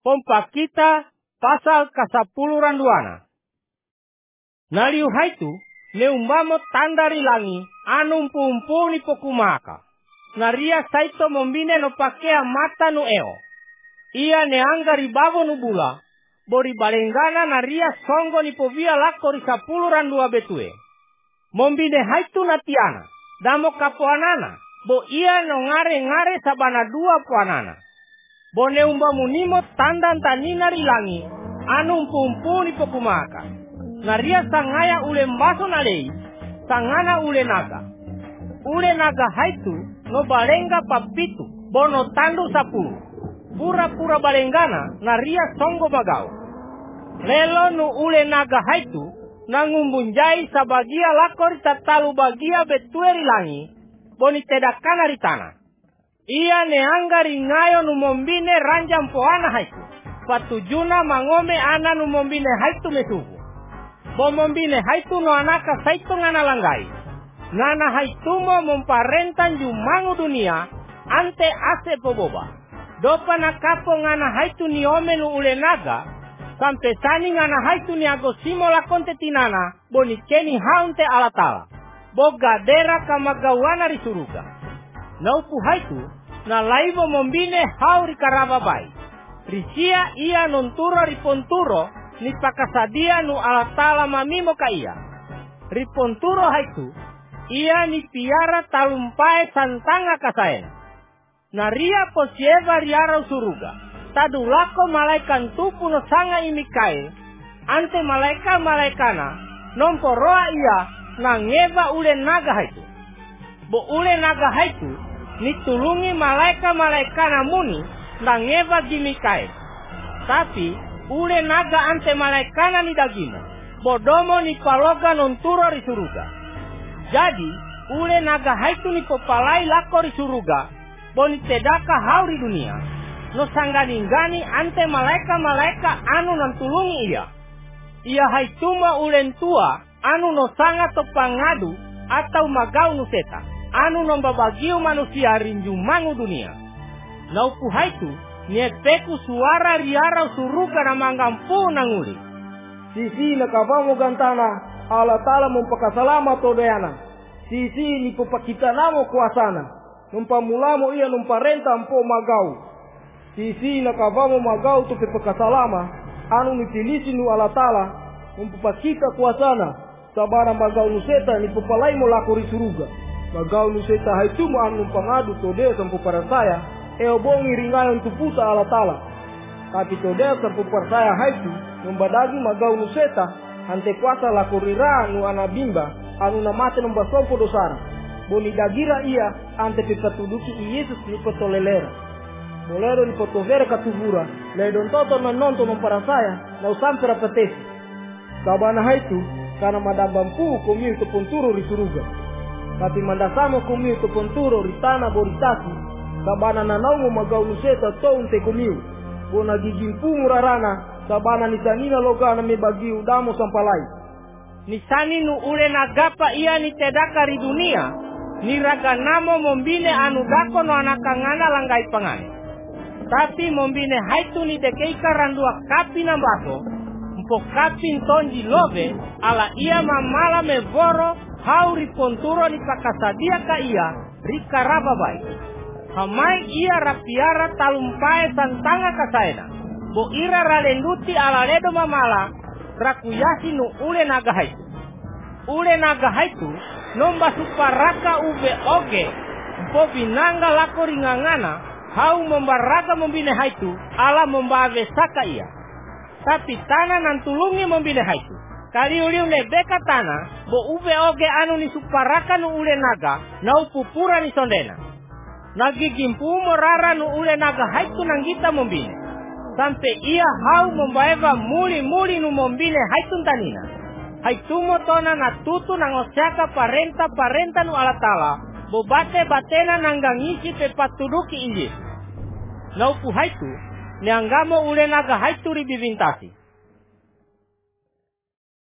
pompa kita pasal ke-10 randuana. Naliu haitu neumbamo tanda rilangi anu umpu ni pokumaka. Naria saito mombine no pakea mata nu eo. Ia neanga ribavo nu bula. Bori balenggana naria songo ni povia lako ri 10 randua betue. Mombine haitu natiana. Damo kapoanana. Bo ia no ngare-ngare sabana 2 poanana. Bo neumbamu nimo tanda tanina rilangi anu umpu ni pokumaka. Naria sangaya ule mbaso nalei. Sangana ule naga. Ule naga haitu no balenga papitu. Bono tandu 10. Pura-pura balenggana naria songo bagau. Lelo nu ule naga haitu nangumbunjai sabagia lakor tatalu bagia betue rilangi. Boni tedakana ritana. Ia neangga ringayo nu mombine ranjam poana haitu. Patujuna mangome ana nu mombine haitu mesuhu. Bo mombine haitu no anaka saito ngana langgai. Ngana haitu mo memparentan jumangu dunia ante ase poboba. Dopa nakapo ngana haitu ni ome nu ule naga. Sampai sani ngana haitu ni agosimo lakonte tinana. Boni keni haunte alatala. Boga dera kamagawana risuruga. Naupu haitu na laivo mombine hau rikaraba bai. Risia ia nonturo riponturo ni pakasadia nu alatala mamimo ka ia. Riponturo haitu ia ni piara talumpae santanga kasaena. Naria posieva riara usuruga. Tadulako malaikan tupu no sanga imikae. Ante malaika-malaikana nomporoa ia nangeva ule naga haitu. Bo ule naga haitu nitulungi malaika-malaikana muni nangeva gimikae. Tapi ule naga ante malaikana ni dagimo. Bodomo ni paloga nonturo risuruga. Jadi ule naga haitu ni popalai lako risuruga. Boni tedaka hauri dunia. No sangganingani ante malaika-malaika anu nantulungi ia. Ia haituma ulen tua anu no sanga topangadu atau magau nuseta. Anu nombabagiu manusia rinjumangu dunia. Naupu haitu niepeku suara riara suruga na mangampu nanguli. Sisi nakavamo gantana ala tala mumpakasalama todeana. Sisi ni popakita namo kuasana. Numpamulamo ia numparenta mpo magau. Sisi nakavamo magau tupe pakasalama. Anu nipilisi nu ala tala mumpakita kuasana. Sabana magau nuseta ni popalai mo lakori suruga. Magau nuseta haitumu anu numpangadu todea sampo parasaya. Eo bongi ringayon tuputa ala tala. Tapi todea sampo parasaya haitu. Membadagi magau nuseta. Ante kuasa lakorira nu anabimba. Anu namate nombasompo dosara. Boni dagira ia ante pipatuduki i Yesus ni potolelera. Bolero ni potovera katubura. Ledon toto menonto memparasaya. Na usampera petesi. Sabana haitu. Karena madabampu kumiu keponturo risuruga. Tapi mandasamo kumiu keponturo ritana boritasi. Sabana nanaumu magau nuseta tounte kumiu. Bona gigimpu murarana. Sabana nisanina logana mebagi udamo sampalai. Nisani nu ule nagapa ia ni tedaka ri dunia. Ni raganamo mombine anu dako no anakangana langgai pangane. Tapi mombine haitu ni dekeika randua kapi nambaso. Mpo kapi ntonji love ala ia mamala mevoro hau riponturo ni pakasadia ka ia rikaraba bai. Hamai ia rapiara talumpae santanga kasaena. Bo ira ralenduti ala ledo mamala rakuyasi nu ule naga haitu. Ule naga haitu nomba suparaka ube oge mpo binanga lako ringangana hau membaraga mombine haitu ala membavesaka ia. Tapi tanah nantulungi mombine haitu. Kali uliu nebeka tanah bo ube oge anu ni suparaka nu ule naga na upupura ni sondena. Nagigimpu morara nu ule naga haitu nanggita mombine. Sampai ia hau membaeva muli-muli nu mombine haitu tanina. Haitumo tona natutu nangosiaka parenta nu alatala. Bobate batena nanggangisi pepatuduki inji. Naupu haitu neanggamo ule naga haitu ribibintasi.